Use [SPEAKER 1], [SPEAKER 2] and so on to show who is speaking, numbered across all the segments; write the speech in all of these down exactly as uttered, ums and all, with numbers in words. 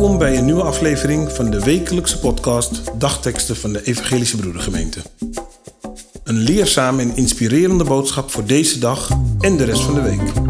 [SPEAKER 1] Welkom bij een nieuwe aflevering van de wekelijkse podcast Dagteksten van de Evangelische Broedergemeente. Een leerzame en inspirerende boodschap voor deze dag en de rest van de week.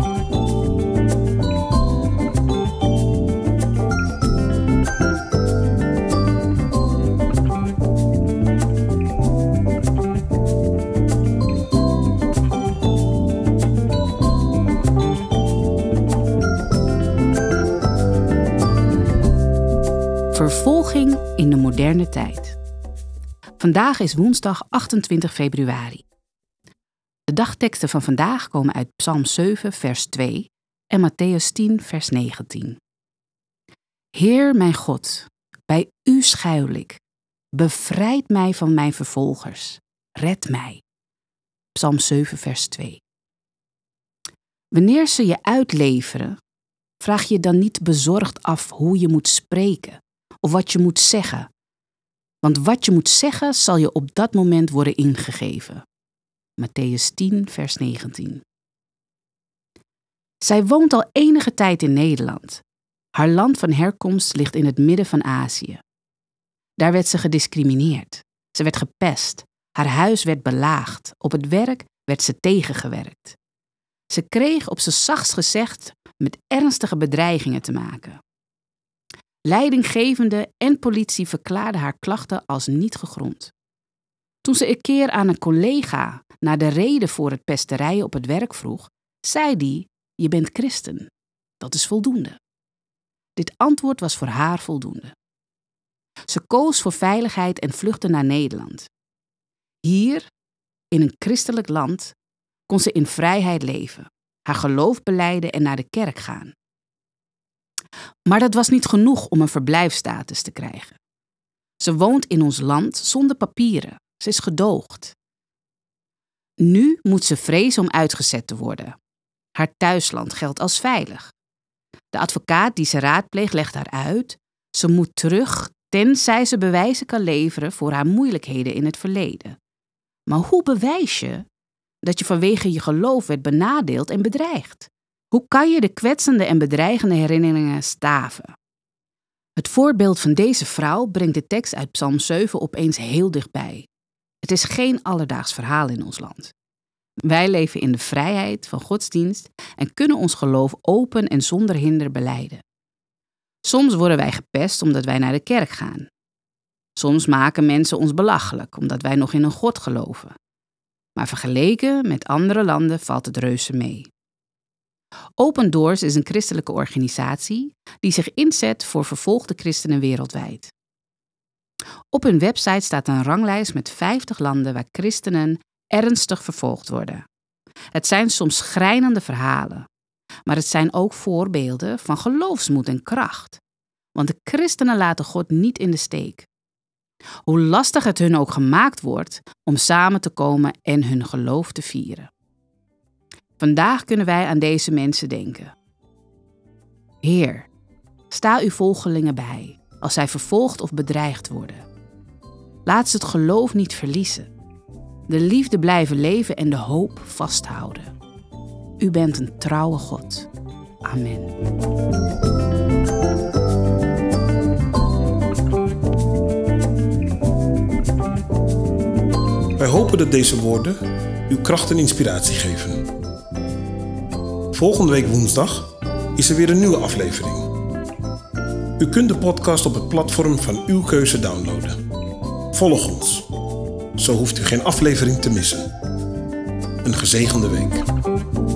[SPEAKER 2] Vervolging in de moderne tijd. Vandaag is woensdag achtentwintig februari. De dagteksten van vandaag komen uit Psalm zeven, vers twee en Mattheüs tien, vers negentien. Heer mijn God, bij u schuil ik. Bevrijd mij van mijn vervolgers. Red mij. Psalm zeven, vers twee. Wanneer ze je uitleveren, vraag je dan niet bezorgd af hoe je moet spreken of wat je moet zeggen. Want wat je moet zeggen zal je op dat moment worden ingegeven. Mattheüs tien, vers negentien. Zij woont al enige tijd in Nederland. Haar land van herkomst ligt in het midden van Azië. Daar werd ze gediscrimineerd. Ze werd gepest. Haar huis werd belaagd. Op het werk werd ze tegengewerkt. Ze kreeg op z'n zachtst gezegd met ernstige bedreigingen te maken. Leidinggevende en politie verklaarden haar klachten als niet gegrond. Toen ze een keer aan een collega naar de reden voor het pesterijen op het werk vroeg, zei die: je bent christen. Dat is voldoende. Dit antwoord was voor haar voldoende. Ze koos voor veiligheid en vluchtte naar Nederland. Hier, in een christelijk land, kon ze in vrijheid leven, haar geloof belijden en naar de kerk gaan. Maar dat was niet genoeg om een verblijfsstatus te krijgen. Ze woont in ons land zonder papieren. Ze is gedoogd. Nu moet ze vrezen om uitgezet te worden. Haar thuisland geldt als veilig. De advocaat die ze raadpleegt legt haar uit. Ze moet terug tenzij ze bewijzen kan leveren voor haar moeilijkheden in het verleden. Maar hoe bewijs je dat je vanwege je geloof werd benadeeld en bedreigd? Hoe kan je de kwetsende en bedreigende herinneringen staven? Het voorbeeld van deze vrouw brengt de tekst uit Psalm zeven opeens heel dichtbij. Het is geen alledaags verhaal in ons land. Wij leven in de vrijheid van godsdienst en kunnen ons geloof open en zonder hinder belijden. Soms worden wij gepest omdat wij naar de kerk gaan. Soms maken mensen ons belachelijk omdat wij nog in een God geloven. Maar vergeleken met andere landen valt het reuze mee. Open Doors is een christelijke organisatie die zich inzet voor vervolgde christenen wereldwijd. Op hun website staat een ranglijst met vijftig landen waar christenen ernstig vervolgd worden. Het zijn soms schrijnende verhalen, maar het zijn ook voorbeelden van geloofsmoed en kracht. Want de christenen laten God niet in de steek. Hoe lastig het hun ook gemaakt wordt om samen te komen en hun geloof te vieren. Vandaag kunnen wij aan deze mensen denken. Heer, sta uw volgelingen bij als zij vervolgd of bedreigd worden. Laat ze het geloof niet verliezen. De liefde blijven leven en de hoop vasthouden. U bent een trouwe God. Amen.
[SPEAKER 1] Wij hopen dat deze woorden uw kracht en inspiratie geven. Volgende week woensdag is er weer een nieuwe aflevering. U kunt de podcast op het platform van uw keuze downloaden. Volg ons. Zo hoeft u geen aflevering te missen. Een gezegende week.